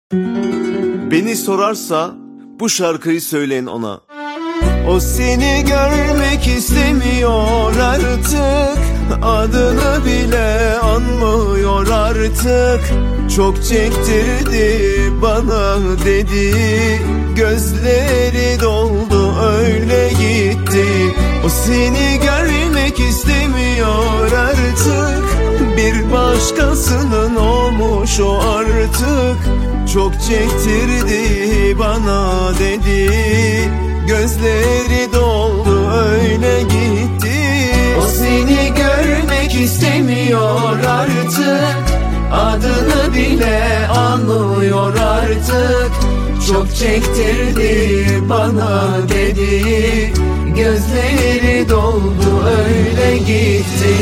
Beni sorarsa bu şarkıyı söyleyin ona. O seni görmek istemiyor artık, adını bile anmıyor artık. Çok çektirdi bana dedi, gözleri doldu öyle gitti. O seni görmek istemiyor artık, bir başkasının olmuş o artık. Çok çektirdi bana dedi, gözleri doldu öyle gitti. O seni görmek istemiyor artık, adını bile anmıyor artık. Çok çektirdi bana dedi, gözleri doldu öyle gitti.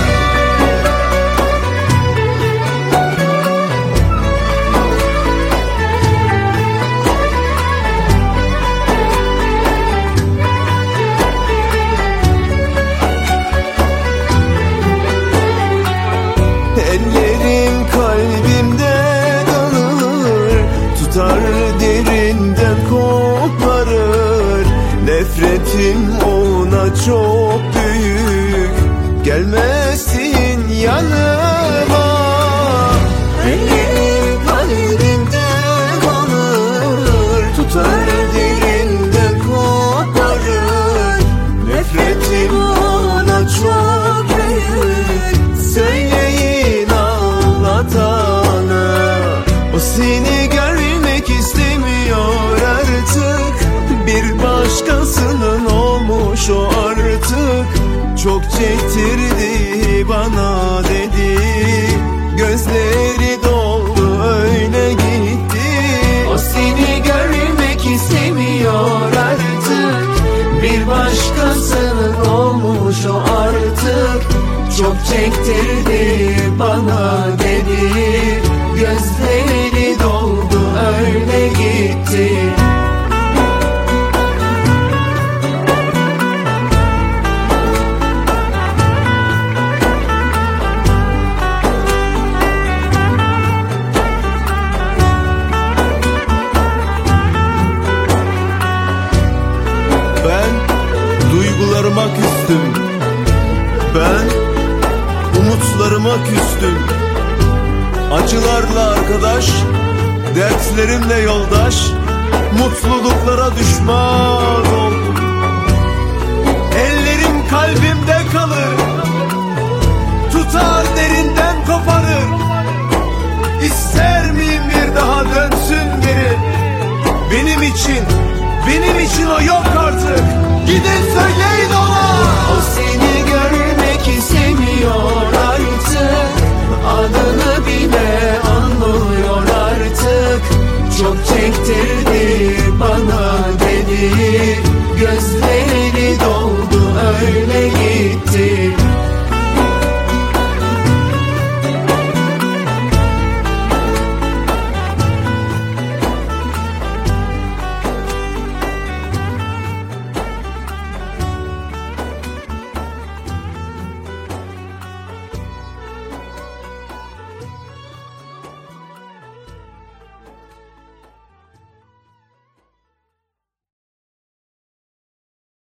Ellerim kalbimde kalır, tutar derinden koparır. Nefretim ona çok büyük, gelmesin yanıma. Ellerim kalbimde kalır, tutar derinden koparır. Nefretim ona çok büyük, söyleyin anlatana. O seni görmek istemiyor artık, bir başkasının olmuş o artık. Çok çektirdi bana dedi, gözleri doldu öyle gitti. O seni görmek istemiyor artık, bir başkasının olmuş o artık. Çok çektirdi bana dedi, gözleri doldu öyle gitti. Ben duygularıma küstüm, ben umutlarıma küstüm. Acılarla arkadaş, dertlerimle yoldaş, mutluluklara düşman oldum. Ellerim kalbimde kalır, tutar